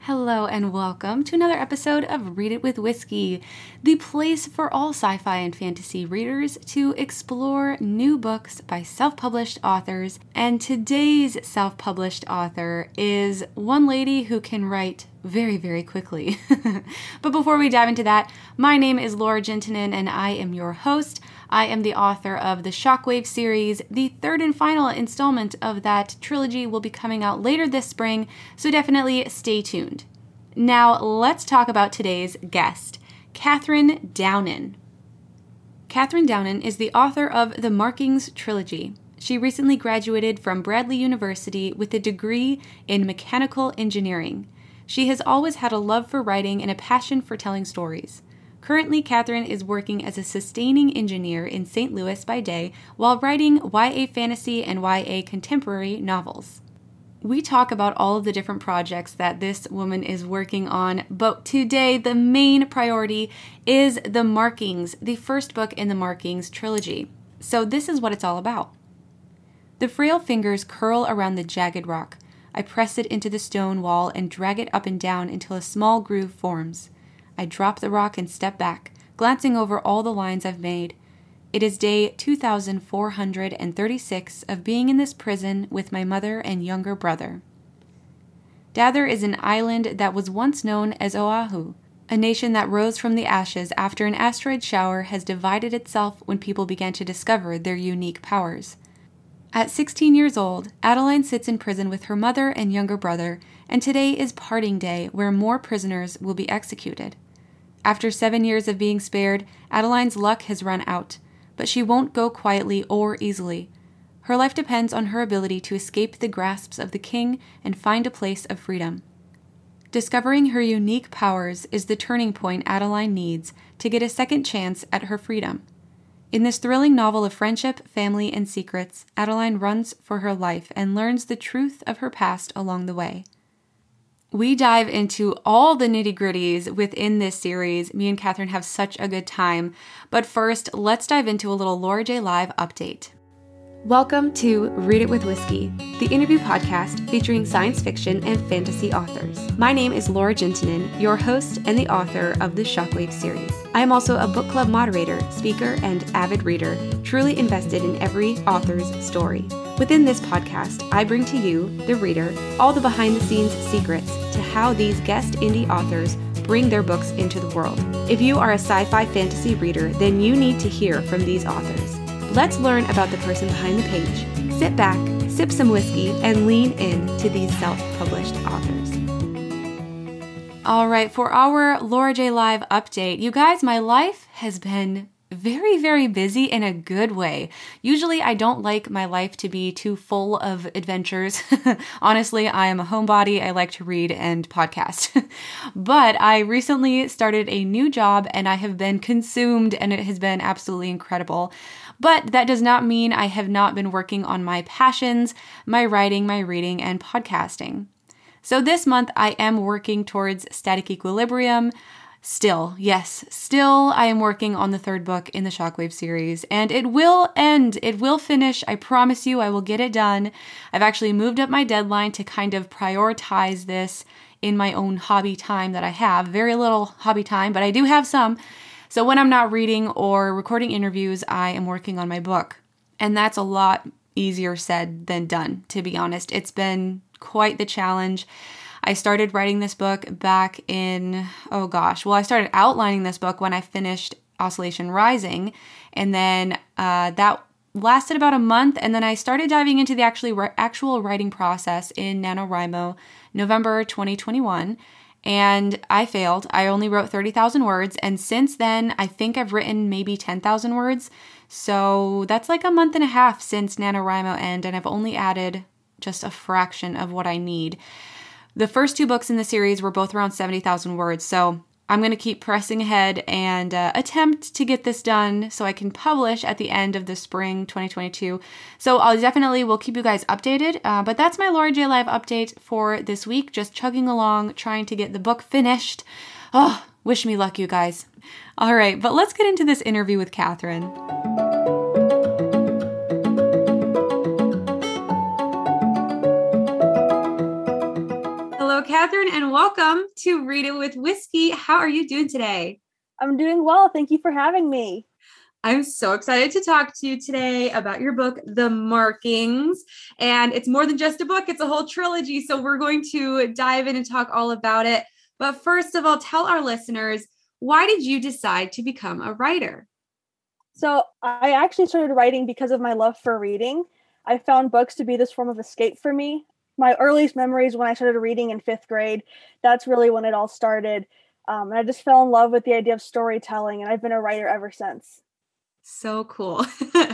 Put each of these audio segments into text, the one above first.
Hello and welcome to another episode of Read It with Whiskey, the place for all sci-fi and fantasy readers to explore new books by self-published authors. And today's self-published author is one lady who can write very, very quickly. But before we dive into that, my name is Laura Gentinen and I am your host. I am the author of the Shockwave series. The third and final installment of that trilogy will be coming out later this spring, so definitely stay tuned. Now, let's talk about today's guest, Kathryn Downen. Kathryn Downen is the author of the Markings trilogy. She recently graduated from Bradley University with a degree in mechanical engineering. She has always had a love for writing and a passion for telling stories. Currently, Kathryn is working as a sustaining engineer in St. Louis by day while writing YA fantasy and YA contemporary novels. We talk about all of the different projects that this woman is working on, but today the main priority is The Markings, the first book in the Markings trilogy. So this is what it's all about. The frail fingers curl around the jagged rock. I press it into the stone wall and drag it up and down until a small groove forms. I drop the rock and step back, glancing over all the lines I've made. It is day 2,436 of being in this prison with my mother and younger brother. Dather is an island that was once known as Oahu, a nation that rose from the ashes after an asteroid shower has divided itself when people began to discover their unique powers. At 16 years old, Adeline sits in prison with her mother and younger brother, and today is parting day where more prisoners will be executed. After 7 years of being spared, Adeline's luck has run out, but she won't go quietly or easily. Her life depends on her ability to escape the grasps of the king and find a place of freedom. Discovering her unique powers is the turning point Adeline needs to get a second chance at her freedom. In this thrilling novel of friendship, family, and secrets, Adeline runs for her life and learns the truth of her past along the way. We dive into all the nitty-gritties within this series. Me and Kathryn have such a good time. But first, let's dive into a little Laura J. Live update. Welcome to Read It with Whiskey, the interview podcast featuring science fiction and fantasy authors. My name is Laura Gentinen, your host and the author of the Shockwave series. I am also a book club moderator, speaker, and avid reader, truly invested in every author's story. Within this podcast, I bring to you, the reader, all the behind-the-scenes secrets to how these guest indie authors bring their books into the world. If you are a sci-fi fantasy reader, then you need to hear from these authors. Let's learn about the person behind the page. Sit back, sip some whiskey, and lean in to these self-published authors. All right, for our Laura J. Live update, you guys, my life has been very, very busy in a good way. Usually I don't like my life to be too full of adventures. Honestly, I am a homebody. I like to read and podcast. But I recently started a new job and I have been consumed and it has been absolutely incredible. But that does not mean I have not been working on my passions, my writing, my reading, and podcasting. So this month I am working towards Static Equilibrium. Still, I am working on the third book in the Shockwave series, and it will end. It will finish. I promise you I will get it done. I've actually moved up my deadline to kind of prioritize this in my own hobby time that I have. Very little hobby time, but I do have some. So when I'm not reading or recording interviews, I am working on my book. And that's a lot easier said than done, to be honest. It's been quite the challenge. I started writing this book back in, I started outlining this book when I finished Oscillation Rising, and then that lasted about a month, and then I started diving into the actual writing process in NaNoWriMo, November 2021, and I failed. I only wrote 30,000 words, and since then, I think I've written maybe 10,000 words, so that's like a month and a half since NaNoWriMo ended, and I've only added just a fraction of what I need. The first two books in the series were both around 70,000 words, so I'm going to keep pressing ahead and attempt to get this done so I can publish at the end of the spring 2022. So I'll definitely will keep you guys updated, but that's my Laura J. Live update for this week, just chugging along, trying to get the book finished. Oh, wish me luck, you guys. All right, but let's get into this interview with Kathryn. Catherine, and welcome to Read It with Whiskey. How are you doing today? I'm doing well. Thank you for having me. I'm so excited to talk to you today about your book, The Markings. And it's more than just a book, it's a whole trilogy. So we're going to dive in and talk all about it. But first of all, tell our listeners, why did you decide to become a writer? So I actually started writing because of my love for reading. I found books to be this form of escape for me. My earliest memories when I started reading in fifth grade, that's really when it all started. And I just fell in love with the idea of storytelling, and I've been a writer ever since. So cool.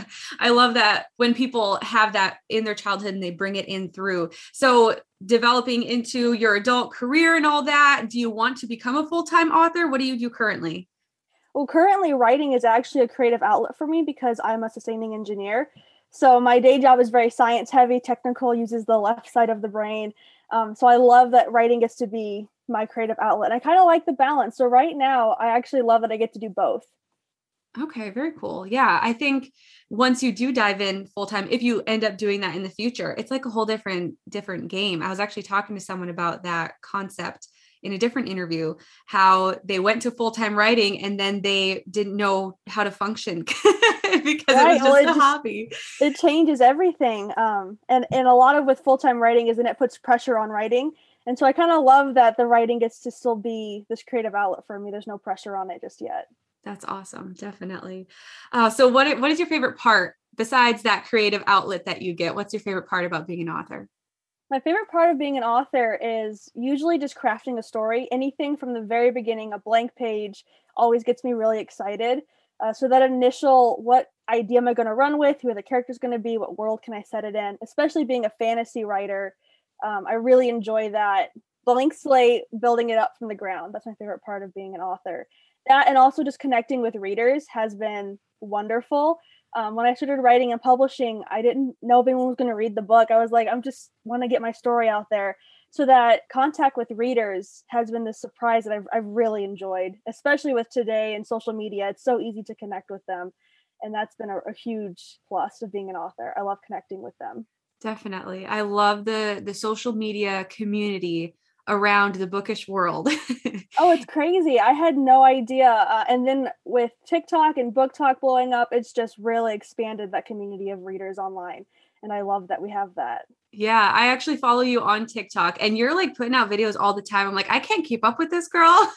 I love that when people have that in their childhood and they bring it in through. So developing into your adult career and all that, do you want to become a full-time author? What do you do currently? Well, currently writing is actually a creative outlet for me because I'm a sustaining engineer. So my day job is very science heavy, technical, uses the left side of the brain. So I love that writing gets to be my creative outlet. I kind of like the balance. So right now, I actually love that I get to do both. Okay, very cool. Yeah, I think once you do dive in full time, if you end up doing that in the future, it's like a whole different game. I was actually talking to someone about that concept in a different interview, how they went to full-time writing and then they didn't know how to function because it was just a hobby. It changes everything. And a lot of with full-time writing is, and it puts pressure on writing. And so I kind of love that the writing gets to still be this creative outlet for me. There's no pressure on it just yet. That's awesome. Definitely. So what is your favorite part besides that creative outlet that you get? What's your favorite part about being an author? My favorite part of being an author is usually just crafting a story. Anything from the very beginning, a blank page, always gets me really excited. So that initial, what idea am I going to run with? Who are the characters going to be? What world can I set it in? Especially being a fantasy writer, I really enjoy that blank slate, building it up from the ground. That's my favorite part of being an author. That, and also just connecting with readers, has been wonderful. When I started writing and publishing, I didn't know if anyone was going to read the book. I was like, I'm just want to get my story out there. So that contact with readers has been the surprise that I've really enjoyed, especially with today and social media. It's so easy to connect with them. And that's been a huge plus of being an author. I love connecting with them. Definitely. I love the social media community around the bookish world. Oh, it's crazy. I had no idea. And then with TikTok and Book Talk blowing up, it's just really expanded that community of readers online. And I love that we have that. Yeah, I actually follow you on TikTok and you're like putting out videos all the time. I'm like, I can't keep up with this girl.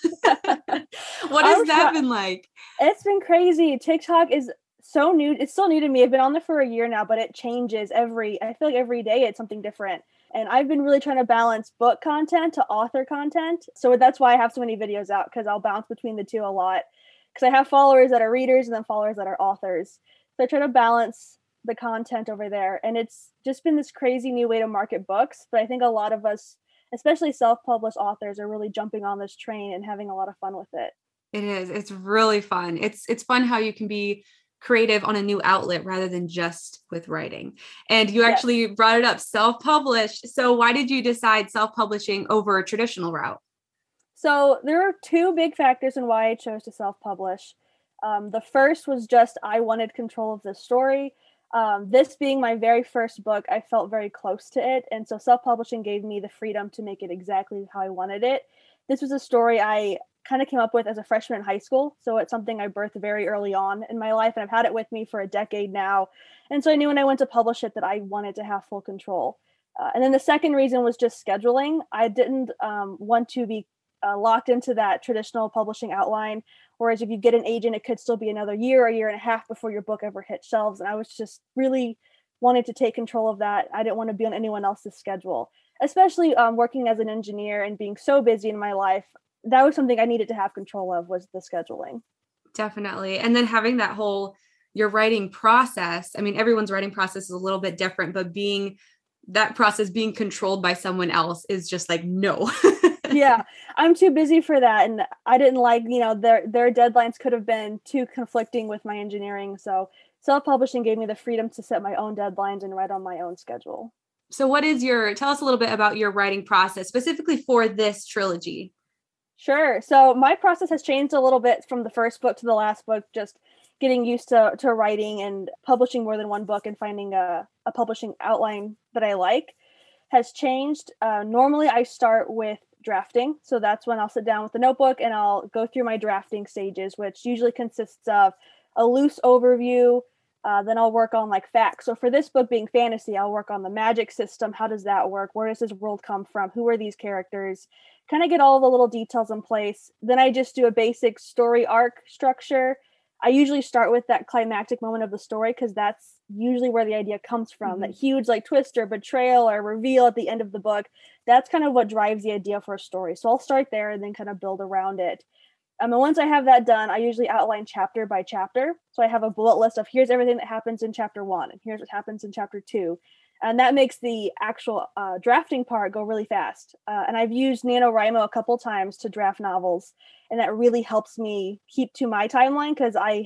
What has that been like? It's been crazy. TikTok is so new. It's still new to me. I've been on there for a year now, but it changes I feel like every day it's something different. And I've been really trying to balance book content to author content. So that's why I have so many videos out, because I'll bounce between the two a lot. Because I have followers that are readers and then followers that are authors. So I try to balance the content over there. And it's just been this crazy new way to market books. But I think a lot of us, especially self-published authors, are really jumping on this train and having a lot of fun with it. It is. It's really fun. It's fun how you can be creative on a new outlet rather than just with writing. And you actually brought it up, self-published. So why did you decide self-publishing over a traditional route? So there are two big factors in why I chose to self-publish. The first was just I wanted control of the story. This being my very first book, I felt very close to it. And so self-publishing gave me the freedom to make it exactly how I wanted it. This was a story I kind of came up with as a freshman in high school. So it's something I birthed very early on in my life, and I've had it with me for a decade now. And so I knew when I went to publish it that I wanted to have full control. And then the second reason was just scheduling. I didn't want to be locked into that traditional publishing outline. Whereas if you get an agent, it could still be another year, a year and a half before your book ever hit shelves. And I was just really wanted to take control of that. I didn't want to be on anyone else's schedule, especially working as an engineer and being so busy in my life. That was something I needed to have control of, was the scheduling. Definitely. And then having that whole, your writing process, I mean, everyone's writing process is a little bit different, but that process being controlled by someone else is just like, no. Yeah, I'm too busy for that. And I didn't like, their deadlines could have been too conflicting with my engineering. So self-publishing gave me the freedom to set my own deadlines and write on my own schedule. So tell us a little bit about your writing process, specifically for this trilogy. Sure. So my process has changed a little bit from the first book to the last book, just getting used to writing and publishing more than one book and finding a publishing outline that I like has changed. Normally I start with drafting. So that's when I'll sit down with the notebook and I'll go through my drafting stages, which usually consists of a loose overview. Then I'll work on like facts. So for this book being fantasy, I'll work on the magic system. How does that work? Where does this world come from? Who are these characters? Kind of get all the little details in place. Then I just do a basic story arc structure. I usually start with that climactic moment of the story because that's usually where the idea comes from. That huge like twist or betrayal or reveal at the end of the book. That's kind of what drives the idea for a story. So I'll start there and then kind of build around it. And once I have that done, I usually outline chapter by chapter. So I have a bullet list of here's everything that happens in chapter 1 and here's what happens in chapter 2. And that makes the actual drafting part go really fast. And I've used NaNoWriMo a couple times to draft novels. And that really helps me keep to my timeline because I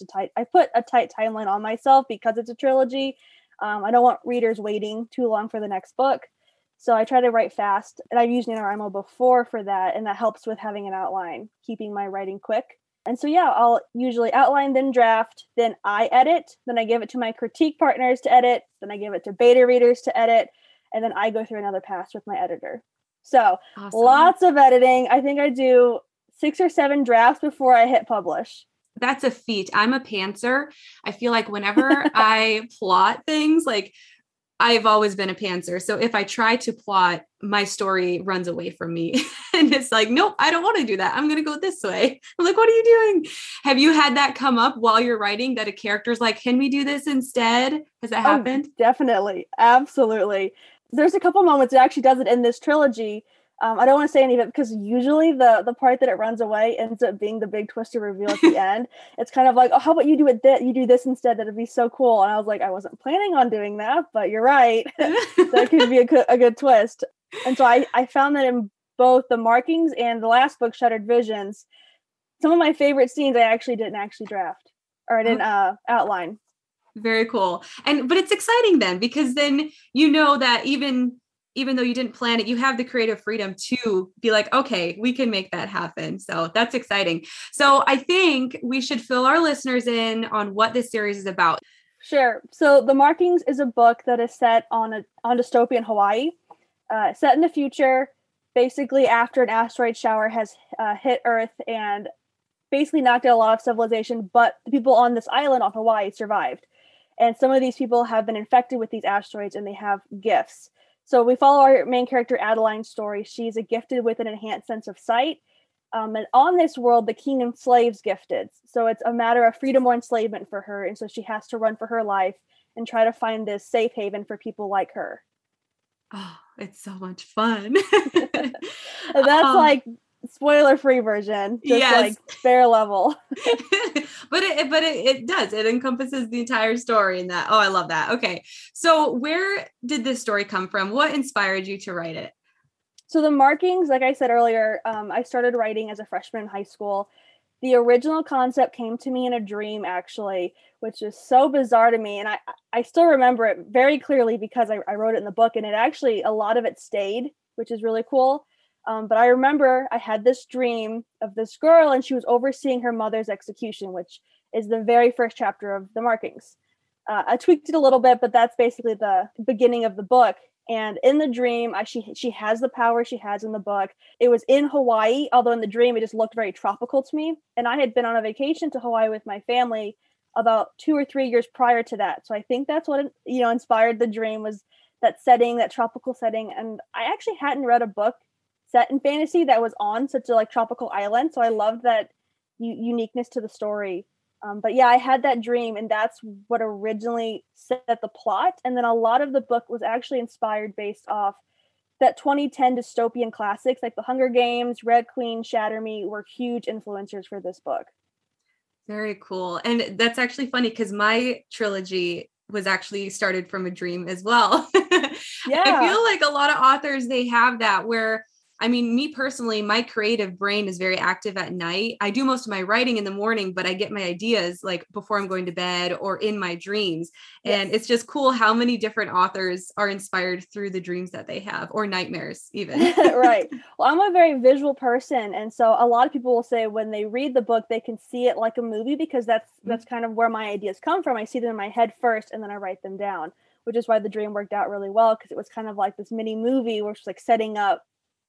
put a tight timeline on myself because it's a trilogy. I don't want readers waiting too long for the next book. So I try to write fast. And I've used NaNoWriMo before for that. And that helps with having an outline, keeping my writing quick. And so, yeah, I'll usually outline, then draft, then I edit, then I give it to my critique partners to edit, then I give it to beta readers to edit, and then I go through another pass with my editor. So awesome. Lots of editing. I think I do 6 or 7 drafts before I hit publish. That's a feat. I'm a pantser. I feel like whenever I plot things, like I've always been a pantser. So if I try to plot, my story runs away from me. And it's like, nope, I don't want to do that. I'm going to go this way. I'm like, what are you doing? Have you had that come up while you're writing that a character's like, can we do this instead? Has that happened? Definitely. Absolutely. There's a couple moments it actually does it in this trilogy. I don't want to say any of it because usually the part that it runs away ends up being the big twisted reveal at the end. It's kind of like, oh, how about you do it? You do this instead. That'd be so cool. And I was like, I wasn't planning on doing that, but you're right. That could be a good twist. And so I found that in both the markings and the last book, Shattered Visions, some of my favorite scenes I actually didn't draft or I didn't outline. Very cool. But it's exciting then because then you know that even though you didn't plan it, you have the creative freedom to be like, okay, we can make that happen. So that's exciting. So I think we should fill our listeners in on what this series is about. Sure. So The Markings is a book that is set on dystopian Hawaii, set in the future, basically after an asteroid shower has hit Earth and basically knocked out a lot of civilization, but the people on this island on Hawaii survived. And some of these people have been infected with these asteroids and they have gifts. So we follow our main character, Adeline's story. She's gifted with an enhanced sense of sight. And on this world, the king enslaves gifted. So it's a matter of freedom or enslavement for her. And so she has to run for her life and try to find this safe haven for people like her. Oh, it's so much fun. That's like spoiler-free version, just like fair level. But it does. It encompasses the entire story in that. Oh, I love that. Okay. So where did this story come from? What inspired you to write it? So The Markings, like I said earlier, I started writing as a freshman in high school. The original concept came to me in a dream, actually, which is so bizarre to me. And I still remember it very clearly because I wrote it in the book, and it actually, a lot of it stayed, which is really cool. But I remember I had this dream of this girl and she was overseeing her mother's execution, which is the very first chapter of The Markings. I tweaked it a little bit, but that's basically the beginning of the book. And in the dream, she has the power she has in the book. It was in Hawaii, although in the dream, it just looked very tropical to me. And I had been on a vacation to Hawaii with my family about 2 or 3 years prior to that. So I think that's what, inspired the dream, was that setting, that tropical setting. And I actually hadn't read a book set in fantasy that was on such a tropical island. So I loved that uniqueness to the story. But yeah, I had that dream and that's what originally set the plot. And then a lot of the book was actually inspired based off that 2010 dystopian classics like The Hunger Games, Red Queen, Shatter Me were huge influencers for this book. Very cool. And that's actually funny because my trilogy was actually started from a dream as well. Yeah. I feel like a lot of authors, they have that where, me personally, my creative brain is very active at night. I do most of my writing in the morning, but I get my ideas like before I'm going to bed or in my dreams. Yes. And it's just cool how many different authors are inspired through the dreams that they have, or nightmares even. Right. Well, I'm a very visual person. And so a lot of people will say when they read the book, they can see it like a movie because that's kind of where my ideas come from. I see them in my head first and then I write them down, which is why the dream worked out really well because it was kind of like this mini movie where it's like setting up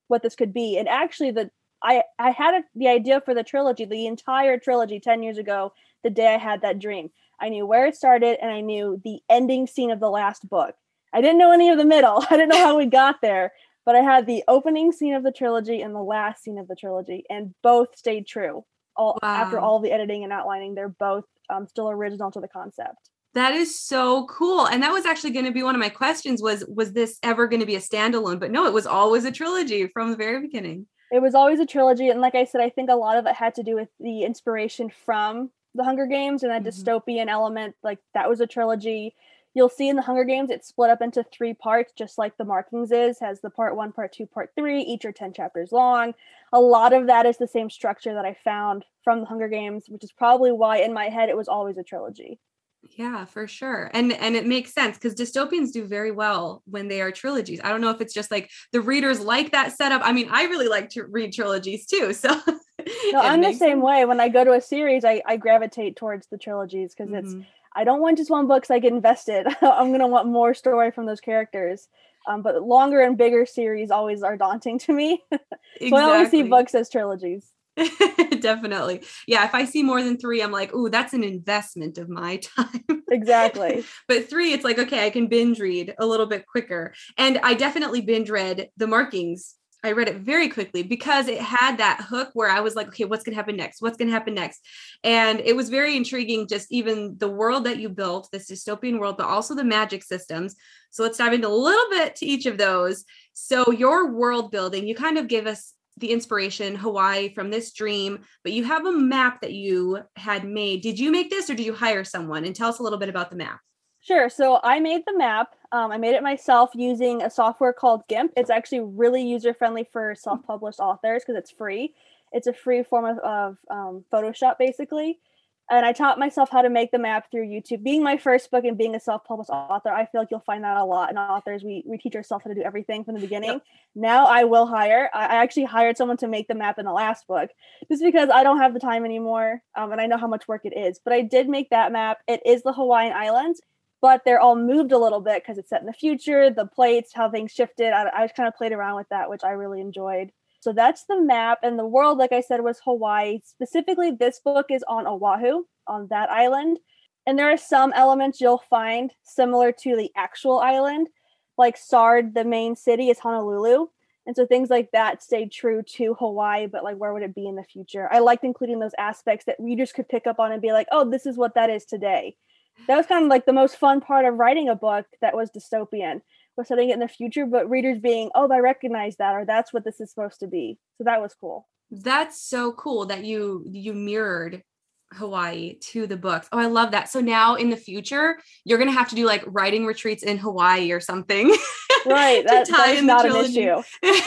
what this could be. And actually, I had the idea for the trilogy, the entire trilogy, 10 years ago, the day I had that dream. I knew where it started, and I knew the ending scene of the last book. I didn't know any of the middle. I didn't know how we got there, but I had the opening scene of the trilogy and the last scene of the trilogy, and both stayed true. After all the editing and outlining, they're both still original to the concept. That is so cool. And that was actually going to be one of my questions was this ever going to be a standalone? But no, it was always a trilogy from the very beginning. It was always a trilogy. And like I said, I think a lot of it had to do with the inspiration from the Hunger Games and that dystopian element. Like that was a trilogy. You'll see in the Hunger Games, it's split up into 3 parts, just like the Markings has the part 1, part 2, part 3, each are 10 chapters long. A lot of that is the same structure that I found from the Hunger Games, which is probably why in my head, it was always a trilogy. Yeah, for sure. And it makes sense because dystopians do very well when they are trilogies. I don't know if it's just like the readers like that setup. I mean, I really like to read trilogies too. So no, I'm the same way. When I go to a series, I gravitate towards the trilogies because I don't want just one book because I get invested. I'm going to want more story from those characters. But longer and bigger series always are daunting to me. So I always see books as trilogies. Definitely. Yeah. If I see more than 3, I'm like, ooh, that's an investment of my time. Exactly. But 3, it's like, okay, I can binge read a little bit quicker. And I definitely binge read The Markings. I read it very quickly because it had that hook where I was like, okay, what's going to happen next? What's going to happen next? And it was very intriguing, just even the world that you built, this dystopian world, but also the magic systems. So let's dive into a little bit to each of those. So your world building, you kind of gave us the inspiration, Hawaii, from this dream, but you have a map that you had made. Did you make this or did you hire someone? And tell us a little bit about the map. Sure. So I made the map. I made it myself using a software called GIMP. It's actually really user-friendly for self-published authors because it's free. It's a free form of Photoshop, basically. And I taught myself how to make the map through YouTube. Being my first book and being a self-published author, I feel like you'll find that a lot in authors. We teach ourselves how to do everything from the beginning. Yep. Now I will hire. I actually hired someone to make the map in the last book just because I don't have the time anymore. And I know how much work it is. But I did make that map. It is the Hawaiian Islands, but they're all moved a little bit because it's set in the future, the plates, how things shifted. I just kind of played around with that, which I really enjoyed. So that's the map. And the world, like I said, was Hawaii. Specifically, this book is on Oahu, on that island. And there are some elements you'll find similar to the actual island. Like Sard, the main city, is Honolulu. And so things like that stayed true to Hawaii, but like where would it be in the future? I liked including those aspects that readers could pick up on and be like, oh, this is what that is today. That was kind of like the most fun part of writing a book that was dystopian, was setting it in the future, but readers being, oh, I recognize that, or that's what this is supposed to be. So that was cool. That's so cool that you mirrored Hawaii to the books. Oh, I love that. So now in the future, you're going to have to do like writing retreats in Hawaii or something. Right. That is not an issue.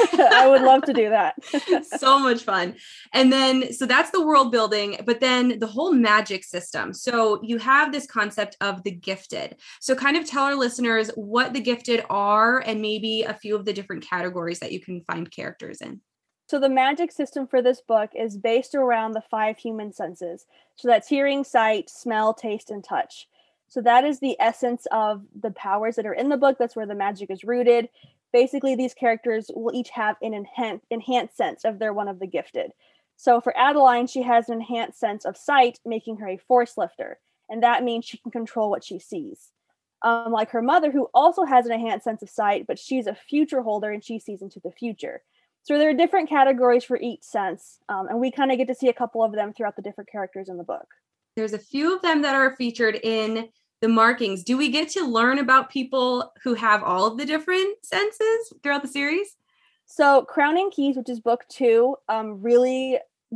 I would love to do that. So much fun. And then, so that's the world building, but then the whole magic system. So you have this concept of the gifted. So kind of tell our listeners what the gifted are and maybe a few of the different categories that you can find characters in. So the magic system for this book is based around the 5 human senses. So that's hearing, sight, smell, taste, and touch. So that is the essence of the powers that are in the book. That's where the magic is rooted. Basically, these characters will each have an enhanced sense if they're one of the gifted. So for Adeline, she has an enhanced sense of sight, making her a force lifter. And that means she can control what she sees. Like her mother, who also has an enhanced sense of sight, but she's a future holder and she sees into the future. So there are different categories for each sense, and we kind of get to see a couple of them throughout the different characters in the book. There's a few of them that are featured in the Markings. Do we get to learn about people who have all of the different senses throughout the series? So Crowning Keys, which is book 2, really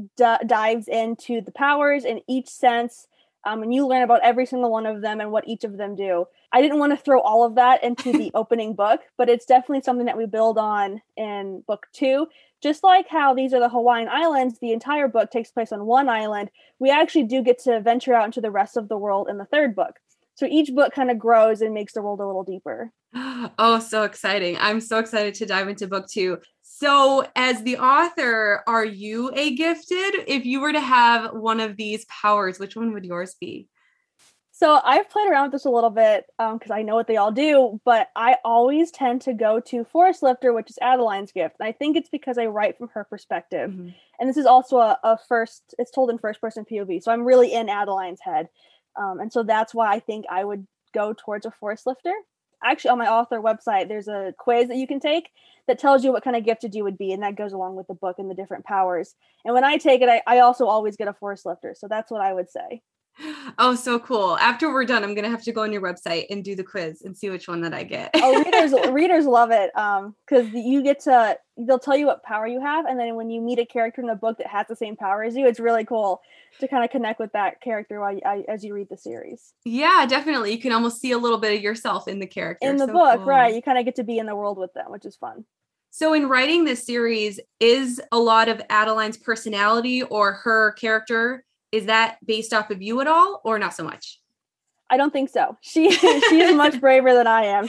dives into the powers in each sense, and you learn about every single one of them and what each of them do. I didn't want to throw all of that into the opening book, but it's definitely something that we build on in book 2. Just like how these are the Hawaiian Islands, the entire book takes place on one island. We actually do get to venture out into the rest of the world in the 3rd book. So each book kind of grows and makes the world a little deeper. Oh, so exciting. I'm so excited to dive into book 2. So as the author, are you a gifted? If you were to have one of these powers, which one would yours be? So I've played around with this a little bit because I know what they all do, but I always tend to go to Forest Lifter, which is Adeline's gift. And I think it's because I write from her perspective. Mm-hmm. And this is also it's told in first person POV. So I'm really in Adeline's head. And so that's why I think I would go towards a Forest Lifter. Actually, on my author website, there's a quiz that you can take that tells you what kind of gifted you would be. And that goes along with the book and the different powers. And when I take it, I also always get a Forest Lifter. So that's what I would say. Oh, so cool. After we're done, I'm going to have to go on your website and do the quiz and see which one that I get. Readers love it. Cause they'll tell you what power you have. And then when you meet a character in the book that has the same power as you, it's really cool to kind of connect with that character as you read the series. Yeah, definitely. You can almost see a little bit of yourself in the character. In the book, cool. Right. You kind of get to be in the world with them, which is fun. So in writing this series, is a lot of Adeline's personality or her character, is that based off of you at all or not so much? I don't think so. She is much braver than I am.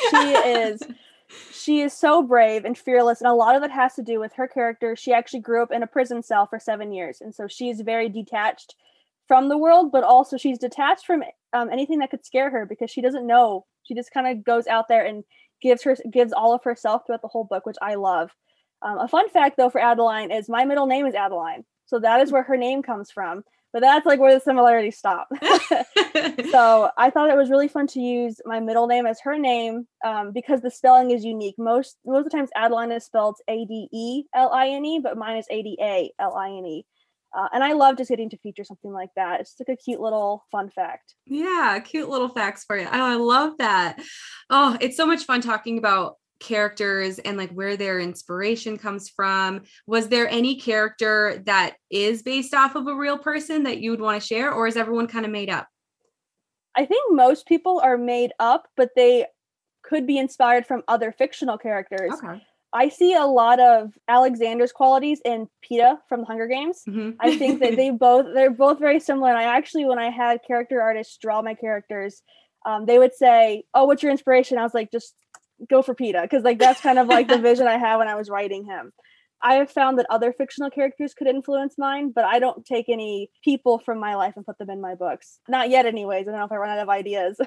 She is so brave and fearless. And a lot of it has to do with her character. She actually grew up in a prison cell for 7 years. And so she's very detached from the world, but also she's detached from anything that could scare her because she doesn't know. She just kind of goes out there and gives all of herself throughout the whole book, which I love. A fun fact though for Adeline is my middle name is Adeline. So that is where her name comes from. But that's like where the similarities stop. So I thought it was really fun to use my middle name as her name because the spelling is unique. Most of the times Adeline is spelled Adeline, but mine is Adaline. And I love just getting to feature something like that. It's like a cute little fun fact. Yeah, cute little facts for you. Oh, I love that. Oh, it's so much fun talking about characters and like where their inspiration comes from. Was there any character that is based off of a real person that you would want to share, or is everyone kind of made up? I think most people are made up, but they could be inspired from other fictional characters. Okay. I see a lot of Alexander's qualities in Peeta from the Hunger Games. Mm-hmm. I think that they're both very similar. And I actually, when I had character artists draw my characters, they would say, "Oh, what's your inspiration?" I was like, just go for Peeta, because like that's kind of like the vision I had when I was writing him. I have found that other fictional characters could influence mine, but I don't take any people from my life and put them in my books. Not yet anyways. I don't know if I run out of ideas.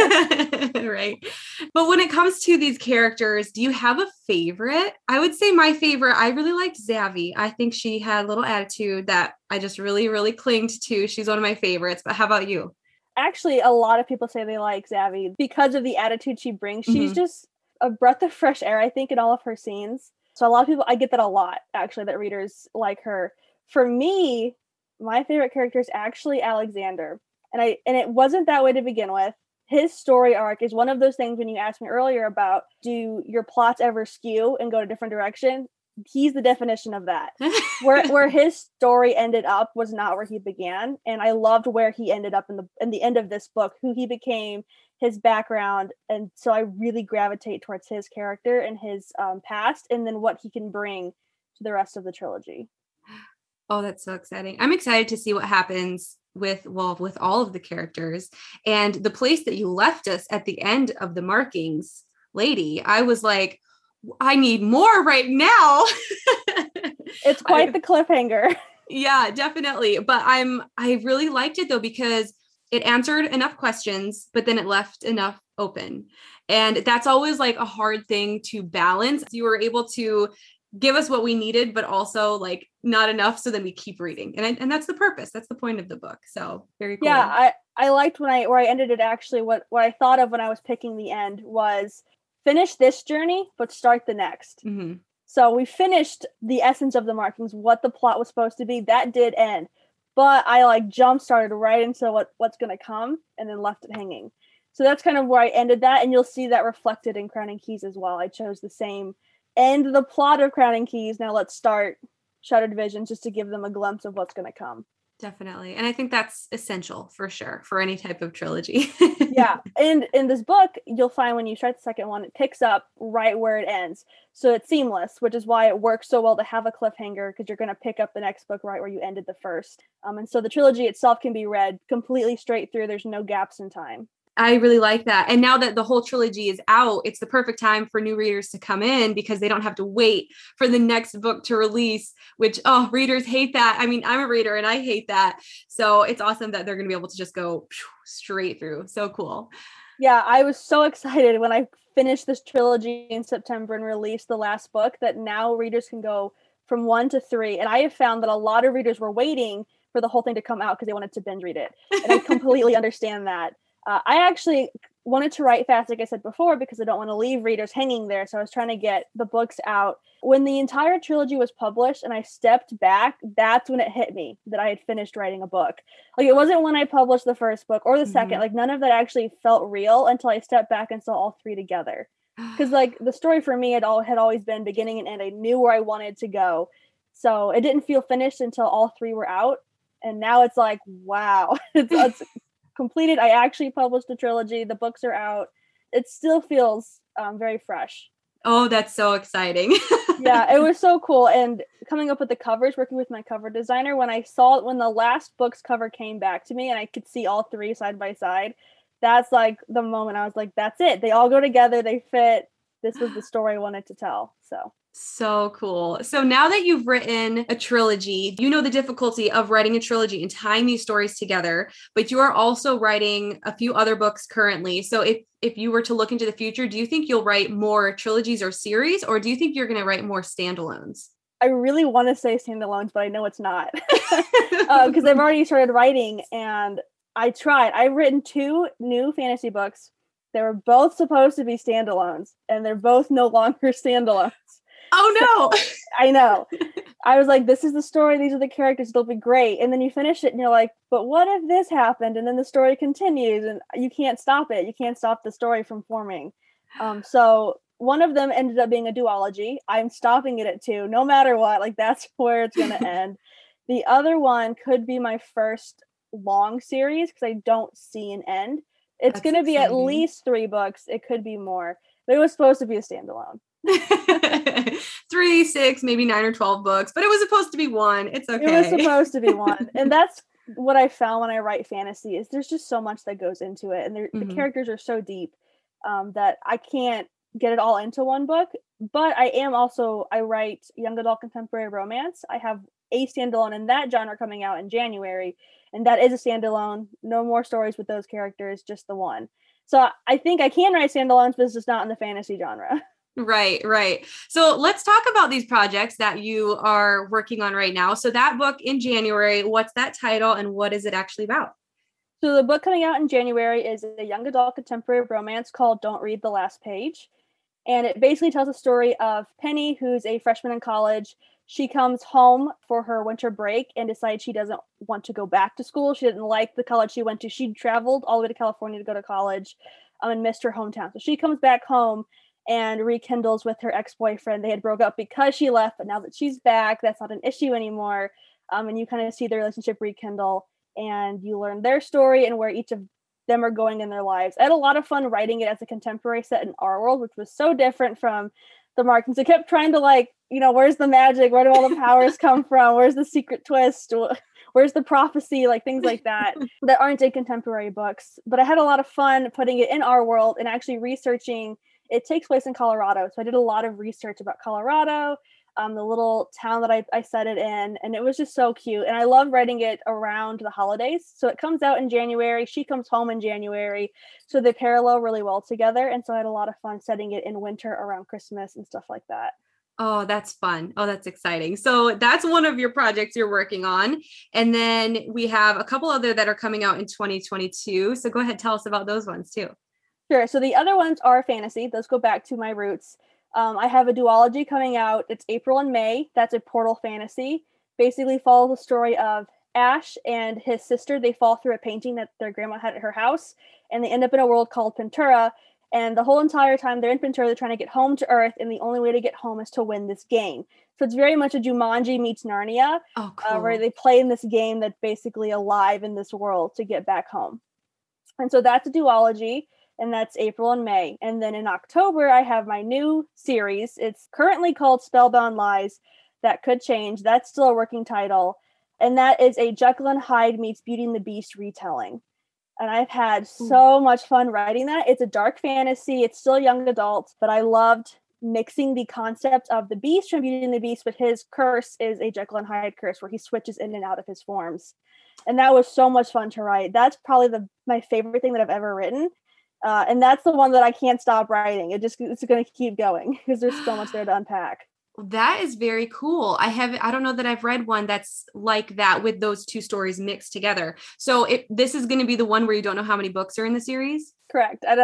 Right. But when it comes to these characters, do you have a favorite? I would say my favorite, I really liked Zavi. I think she had a little attitude that I just really, really clinged to. She's one of my favorites. But how about you? Actually, a lot of people say they like Zavi because of the attitude she brings. She's just a breath of fresh air, I think, in all of her scenes. So a lot of people, I get that a lot, actually, that readers like her. For me, my favorite character is actually Alexander. And it wasn't that way to begin with. His story arc is one of those things when you asked me earlier about, do your plots ever skew and go a different direction? He's the definition of that. Where his story ended up was not where he began. And I loved where he ended up in the end of this book, who he became, his background. And so I really gravitate towards his character and his past, and then what he can bring to the rest of the trilogy. Oh, that's so exciting. I'm excited to see what happens with all of the characters. And the place that you left us at the end of the markings, lady, I was like, I need more right now. It's quite the cliffhanger. Yeah, definitely. But I really liked it though, because it answered enough questions, but then it left enough open. And that's always like a hard thing to balance. You were able to give us what we needed, but also like not enough. So then we keep reading. And that's the purpose. That's the point of the book. So very cool. Yeah. I liked where I ended it. Actually, what I thought of when I was picking the end was finish this journey, but start the next. Mm-hmm. So we finished the essence of the markings, what the plot was supposed to be. That did end. But I like jump started right into what's going to come and then left it hanging. So that's kind of where I ended that. And you'll see that reflected in Crowning Keys as well. I chose the same end of the plot of Crowning Keys. Now let's start Shattered Visions, just to give them a glimpse of what's going to come. Definitely. And I think that's essential for sure for any type of trilogy. Yeah. And in this book, you'll find when you start the second one, it picks up right where it ends. So it's seamless, which is why it works so well to have a cliffhanger, because you're going to pick up the next book right where you ended the first. And so the trilogy itself can be read completely straight through. There's no gaps in time. I really like that. And now that the whole trilogy is out, it's the perfect time for new readers to come in because they don't have to wait for the next book to release, which, readers hate that. I mean, I'm a reader and I hate that. So it's awesome that they're going to be able to just go straight through. So cool. Yeah, I was so excited when I finished this trilogy in September and released the last book that now readers can go from 1 to 3. And I have found that a lot of readers were waiting for the whole thing to come out because they wanted to binge read it. And I completely understand that. I actually wanted to write fast, like I said before, because I don't want to leave readers hanging there. So I was trying to get the books out. When the entire trilogy was published and I stepped back, that's when it hit me that I had finished writing a book. Like, it wasn't when I published the first book or the second. Like, none of that actually felt real until I stepped back and saw all 3 together. Because, like, the story for me had always been beginning and end. I knew where I wanted to go. So it didn't feel finished until all 3 were out. And now it's like, wow, it's completed. I actually published a trilogy. The books are out. It still feels very fresh. Oh, that's so exciting. Yeah, it was so cool. And coming up with the covers, working with my cover designer, when the last book's cover came back to me and I could see all 3 side by side, that's like the moment I was like, that's it. They all go together. They fit. This was the story I wanted to tell. So cool. So now that you've written a trilogy, you know the difficulty of writing a trilogy and tying these stories together, but you are also writing a few other books currently. So if you were to look into the future, do you think you'll write more trilogies or series, or do you think you're going to write more standalones? I really want to say standalones, but I know it's not because I've already started writing and I tried. I've written 2 new fantasy books. They were both supposed to be standalones and they're both no longer standalones. Oh no. I know. I was like, this is the story. These are the characters. They'll be great. And then you finish it and you're like, but what if this happened? And then the story continues and you can't stop it. You can't stop the story from forming. So one of them ended up being a duology. I'm stopping it at 2, no matter what. Like, that's where it's going to end. The other one could be my first long series because I don't see an end. It's going to be at least 3 books. It could be more. But it was supposed to be a standalone. 3, 6, maybe 9 or 12 books, but it was supposed to be 1. It's okay. It was supposed to be 1. And that's what I found when I write fantasy is there's just so much that goes into it. And the characters are so deep that I can't get it all into 1 book. But I write young adult contemporary romance. I have a standalone in that genre coming out in January. And that is a standalone. No more stories with those characters, just the 1. So I think I can write standalones, but it's just not in the fantasy genre. Right. So let's talk about these projects that you are working on right now. So that book in January, what's that title and what is it actually about? So the book coming out in January is a young adult contemporary romance called Don't Read the Last Page. And it basically tells a story of Penny, who's a freshman in college. She comes home for her winter break and decides she doesn't want to go back to school. She didn't like the college she went to. She traveled all the way to California to go to college and missed her hometown. So she comes back home and rekindles with her ex-boyfriend. They had broke up because she left, but now that she's back, that's not an issue anymore. And you kind of see their relationship rekindle and you learn their story and where each of them are going in their lives. I had a lot of fun writing it as a contemporary set in our world, which was so different from the Martins. I kept trying to where's the magic? Where do all the powers come from? Where's the secret twist? Where's the prophecy? Like things like that aren't in contemporary books. But I had a lot of fun putting it in our world and actually researching. It takes place in Colorado. So I did a lot of research about Colorado, the little town that I set it in. And it was just so cute. And I love writing it around the holidays. So it comes out in January. She comes home in January. So they parallel really well together. And so I had a lot of fun setting it in winter around Christmas and stuff like that. Oh, that's fun. Oh, that's exciting. So that's one of your projects you're working on. And then we have a couple other that are coming out in 2022. So go ahead, tell us about those ones too. Sure. So the other ones are fantasy. Those go back to my roots. I have a duology coming out. It's April and May. That's a portal fantasy. Basically follows the story of Ash and his sister. They fall through a painting that their grandma had at her house, and they end up in a world called Pintura. And the whole entire time they're in Pintura, they're trying to get home to Earth, and the only way to get home is to win this game. So it's very much a Jumanji meets Narnia, where they play in this game that's basically alive in this world to get back home. And so that's a duology. And that's April and May. And then in October, I have my new series. It's currently called Spellbound Lies. That could change. That's still a working title. And that is a Jekyll and Hyde meets Beauty and the Beast retelling. And I've had so much fun writing that. It's a dark fantasy. It's still young adult, but I loved mixing the concept of the Beast from Beauty and the Beast, but his curse is a Jekyll and Hyde curse where he switches in and out of his forms. And that was so much fun to write. That's probably my favorite thing that I've ever written. And that's the one that I can't stop writing. It's going to keep going because there's so much there to unpack. That is very cool. I don't know that I've read one that's like that with those two stories mixed together. So this is going to be the one where you don't know how many books are in the series? Correct. I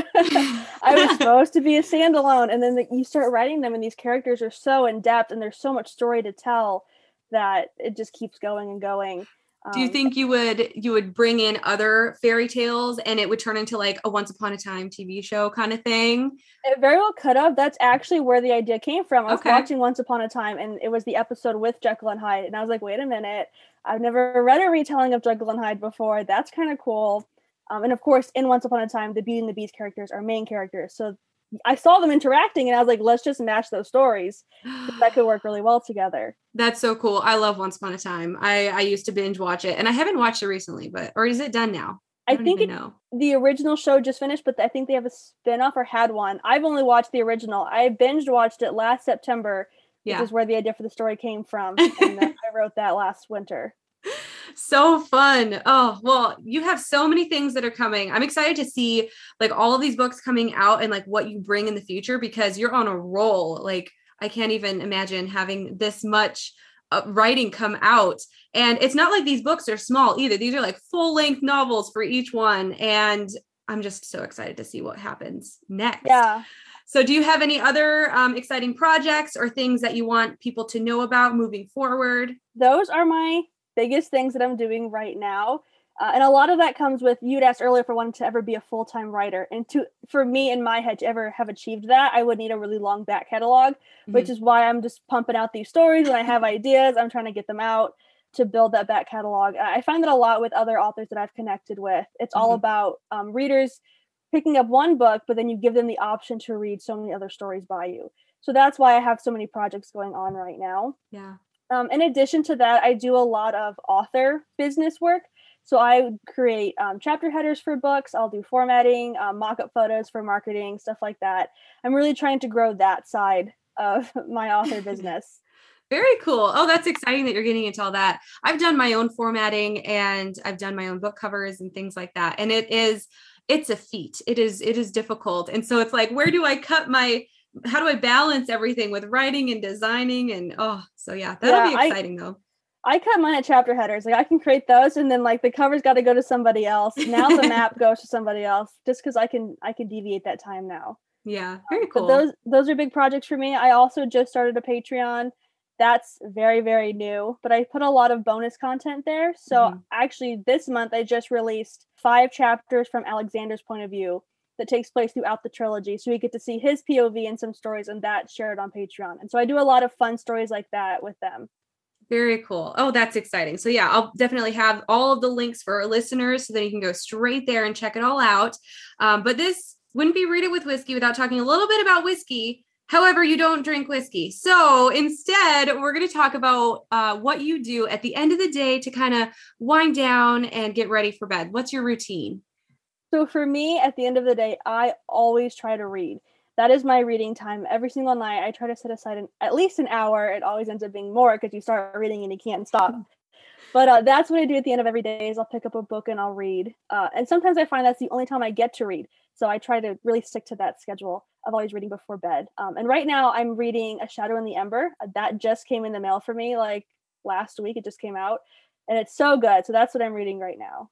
was supposed to be a standalone, and then you start writing them and these characters are so in depth and there's so much story to tell that it just keeps going and going. Do you think you would bring in other fairy tales and it would turn into like a Once Upon a Time TV show kind of thing? It very well could have. That's actually where the idea came from. I was watching Once Upon a Time and it was the episode with Jekyll and Hyde. And I was like, wait a minute. I've never read a retelling of Jekyll and Hyde before. That's kind of cool. And of course, in Once Upon a Time, the Beauty and the Beast characters are main characters. So I saw them interacting and I was like, let's just match those stories. That could work really well together. That's so cool. I love Once Upon a Time. I used to binge watch it and I haven't watched it recently, or is it done now? I think the original show just finished, but I think they have a spin-off or had one. I've only watched the original. I binge watched it last September, which is where the idea for the story came from. And I wrote that last winter. So fun. Oh, well, you have so many things that are coming. I'm excited to see like all of these books coming out and like what you bring in the future because you're on a roll. Like I can't even imagine having this much writing come out. And it's not like these books are small either. These are like full-length novels for each one. And I'm just so excited to see what happens next. Yeah. So do you have any other exciting projects or things that you want people to know about moving forward? Those are my biggest things that I'm doing right now. And a lot of that comes with, you'd asked earlier if I wanted to ever be a full-time writer. And for me in my head to ever have achieved that, I would need a really long back catalog, which is why I'm just pumping out these stories. When I have ideas, I'm trying to get them out to build that back catalog. I find that a lot with other authors that I've connected with. It's all about readers picking up one book, but then you give them the option to read so many other stories by you. So that's why I have so many projects going on right now. Yeah. In addition to that, I do a lot of author business work. So I create chapter headers for books. I'll do formatting, mock-up photos for marketing, stuff like that. I'm really trying to grow that side of my author business. Very cool. Oh, that's exciting that you're getting into all that. I've done my own formatting and I've done my own book covers and things like that. And it's a feat. It is difficult. And so it's like, how do I balance everything with writing and designing? And so that'll be exciting though. I cut mine at chapter headers. Like I can create those and then like the cover's got to go to somebody else. Now the map goes to somebody else just because I can deviate that time now. Yeah. Very cool. But those are big projects for me. I also just started a Patreon. That's very, very new, but I put a lot of bonus content there. So actually this month I just released 5 chapters from Alexander's point of view that takes place throughout the trilogy. So we get to see his POV and some stories and that shared on Patreon. And so I do a lot of fun stories like that with them. Very cool. Oh, that's exciting. So yeah, I'll definitely have all of the links for our listeners so that you can go straight there and check it all out. But this wouldn't be Read It with Whiskey without talking a little bit about whiskey. However, you don't drink whiskey. So instead, we're going to talk about what you do at the end of the day to kind of wind down and get ready for bed. What's your routine? So for me, at the end of the day, I always try to read. That is my reading time. Every single night, I try to set aside at least an hour. It always ends up being more because you start reading and you can't stop. But that's what I do at the end of every day is I'll pick up a book and I'll read. And sometimes I find that's the only time I get to read. So I try to really stick to that schedule of always reading before bed. And right now I'm reading A Shadow in the Ember. That just came in the mail for me like last week. It just came out and it's so good. So that's what I'm reading right now.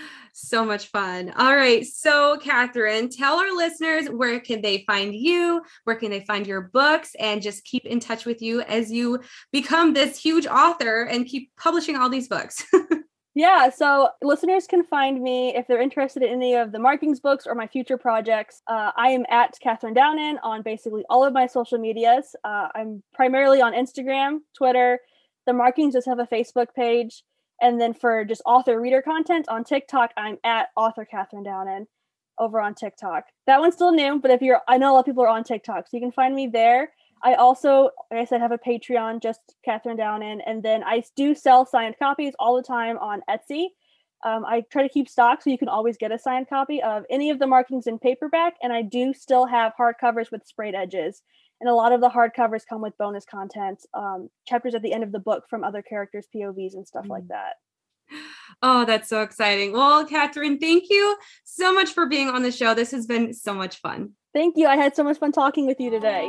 So much fun. All right. So Catherine, tell our listeners, where can they find you? Where can they find your books and just keep in touch with you as you become this huge author and keep publishing all these books? Yeah. So listeners can find me if they're interested in any of the Markings books or my future projects. I am at Catherine Downen on basically all of my social medias. I'm primarily on Instagram, Twitter. The Markings just have a Facebook page. And then for just author reader content on TikTok, I'm at author Catherine Downen over on TikTok. That one's still new, but I know a lot of people are on TikTok, so you can find me there. I also, like I said, have a Patreon, just Catherine Downen. And then I do sell signed copies all the time on Etsy. I try to keep stock so you can always get a signed copy of any of the markings in paperback, and I do still have hardcovers with sprayed edges. And a lot of the hardcovers come with bonus content, chapters at the end of the book from other characters' POVs and stuff like that. Oh, that's so exciting. Well, Catherine, thank you so much for being on the show. This has been so much fun. Thank you. I had so much fun talking with you today.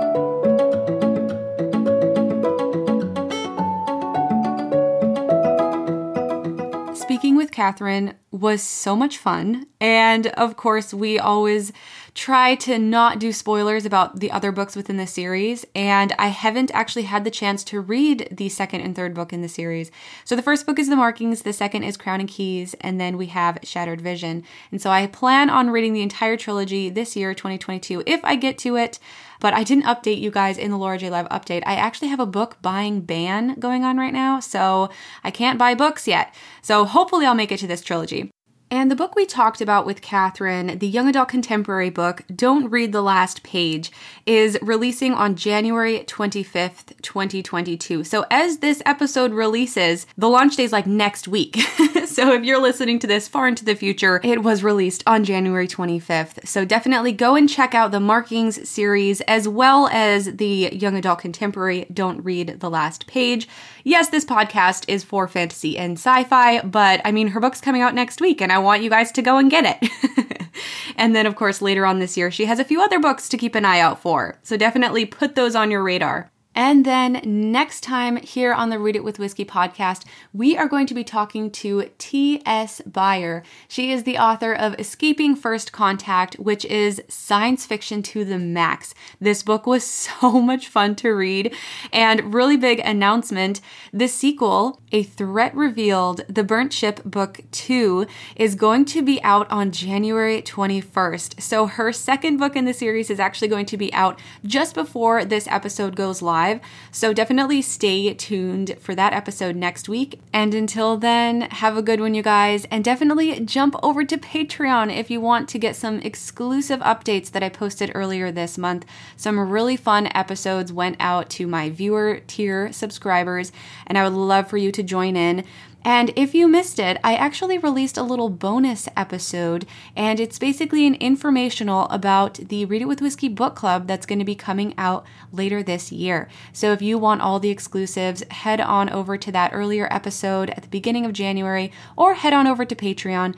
Speaking with Catherine was so much fun. And of course, we always try to not do spoilers about the other books within the series. And I haven't actually had the chance to read the second and third book in the series. So the first book is The Markings, the second is Crown and Keys, and then we have Shattered Vision. And so I plan on reading the entire trilogy this year, 2022, if I get to it. But I didn't update you guys in the Laura J. Live update. I actually have a book buying ban going on right now, so I can't buy books yet. So hopefully I'll make it to this trilogy. And the book we talked about with Catherine, the young adult contemporary book, Don't Read the Last Page, is releasing on January 25th, 2022. So as this episode releases, the launch day is like next week. So if you're listening to this far into the future, it was released on January 25th. So definitely go and check out the Markings series as well as the young adult contemporary Don't Read the Last Page. Yes, this podcast is for fantasy and sci-fi, but I mean, her book's coming out next week and I want you guys to go and get it. And then, of course, later on this year, she has a few other books to keep an eye out for. So definitely put those on your radar. And then next time here on the Read It with Whiskey podcast, we are going to be talking to T.S. Beyer. She is the author of Escaping First Contact, which is science fiction to the max. This book was so much fun to read, and really big announcement. The sequel, A Threat Revealed, The Burnt Ship Book 2, is going to be out on January 21st. So her second book in the series is actually going to be out just before this episode goes live. So definitely stay tuned for that episode next week. And until then, have a good one, you guys. And definitely jump over to Patreon if you want to get some exclusive updates that I posted earlier this month. Some really fun episodes went out to my viewer tier subscribers, and I would love for you to join in. And if you missed it, I actually released a little bonus episode, and it's basically an informational about the Read It with Whiskey book club that's going to be coming out later this year. So if you want all the exclusives, head on over to that earlier episode at the beginning of January, or head on over to Patreon,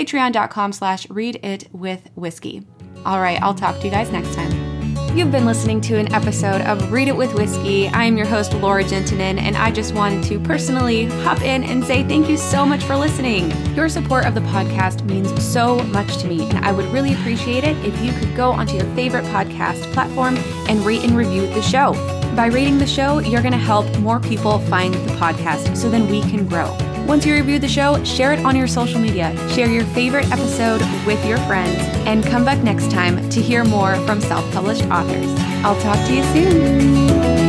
patreon.com/readitwithwhiskey. All right, I'll talk to you guys next time. You've been listening to an episode of Read It with Whiskey. I'm your host, Laura Gentinen, and I just wanted to personally hop in and say thank you so much for listening. Your support of the podcast means so much to me, and I would really appreciate it if you could go onto your favorite podcast platform and rate and review the show. By rating the show, you're going to help more people find the podcast so then we can grow. Once you review the show, share it on your social media, share your favorite episode with your friends, and come back next time to hear more from self-published authors. I'll talk to you soon.